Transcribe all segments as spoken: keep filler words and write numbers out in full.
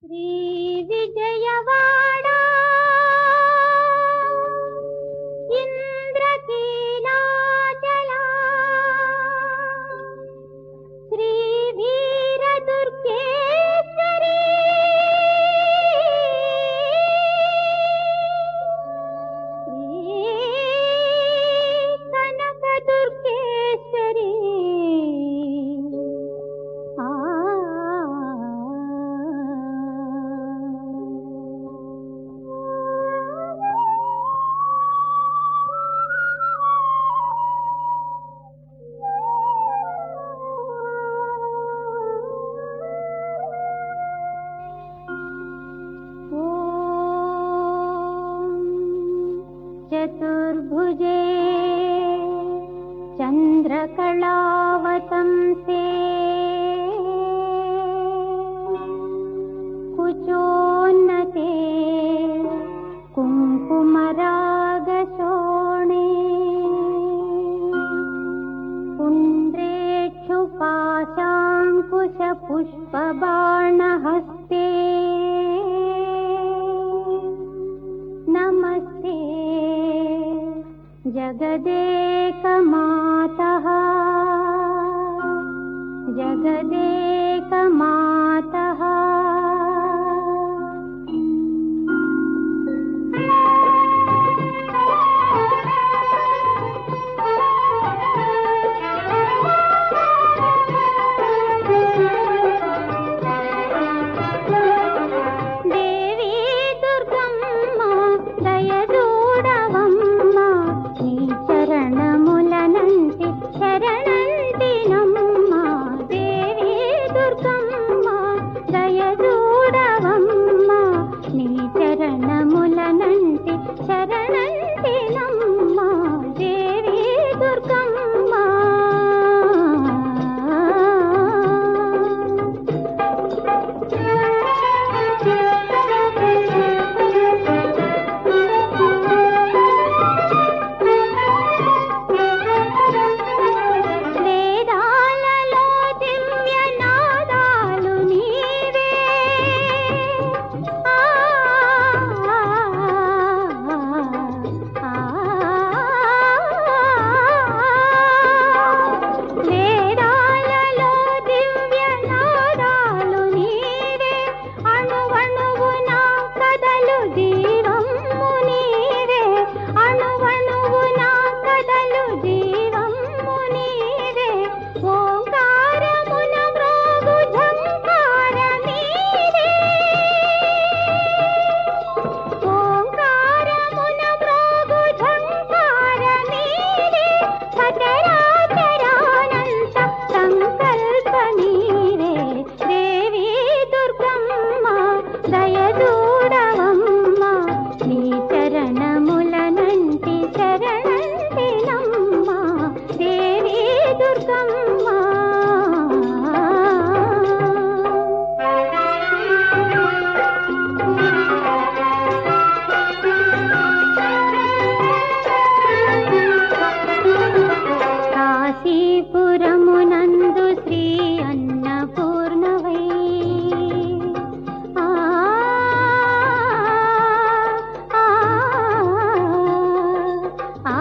శ్రీ విజయవాడ ఇంద్రకీలాచల శ్రీ వీరదుర్గేశ్వరి శ్రీ కనకదుర్గేశ్వరి ఆ चतुर्भुजे चंद्रकलावतंसे कुचोन्नते कुङ्कुमरागशोणे पुण्ड्रेक्षुपाशाङ्कुशपुष्पबाणहस्ते नमस्ते जगदेकमातः जगदेकमातः देवी दुर्गम्म दयदूडवम्म नी चरणमुलनंति शरणंतिनम्म देवी दुर्गम्म दयदूडवम्म नी चरणमुलनंति शरणंतिनम्म देवी दुर्गम्म వేదాలలో దివ్యనాదాలు నీవే ఆ వేదాలలో దివ్యనాదాలు నీవే అణువణువున కదలు జీవము నీవే అణువణువున కదలు జీవము నీవే ఓంకారమున మ్రోగు ఝంకార నీవే ఓంకారమున మ్రోగు ఝంకార నీవే సచరాచరానంత సంకల్ప నీవే దేవి దుర్గమ్మ దయదూడవమ్మ నీ చరణములనంటి శరణంతినమ్మ దేవి దుర్గమ్మ కాశీపురమునందు శ్రీ అన్నపూర్ణవై ఆ ఆ ఆ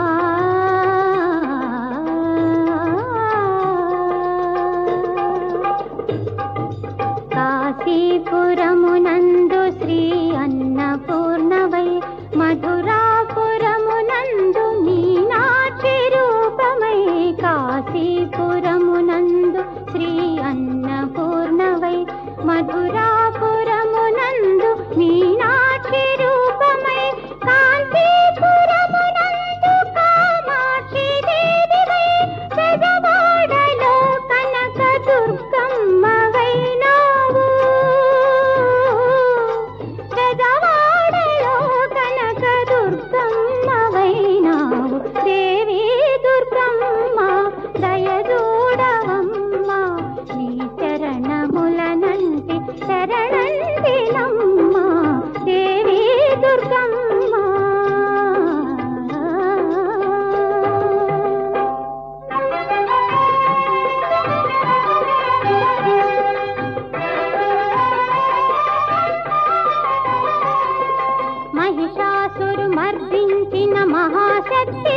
కాశీపురమునందు శ్రీ అన్నపూర్ణవై మధురాపురమునందు మీనాక్షి రూపమై కాశీపురమునందు శ్రీ అన్నపూర్ణవై మధురాపురమునందు మీనాక్షి రూపమై కాంచీపురమునందు కామాక్షి దేవివై పెదవాడలో కనక దుర్గమ్మవైనావు పెదవాడలో కనక దుర్గమ్మవైనావు దేవి దుర్గమ్మ దయదూడవమ్మ నీ చరణములనంటి శర కత్తి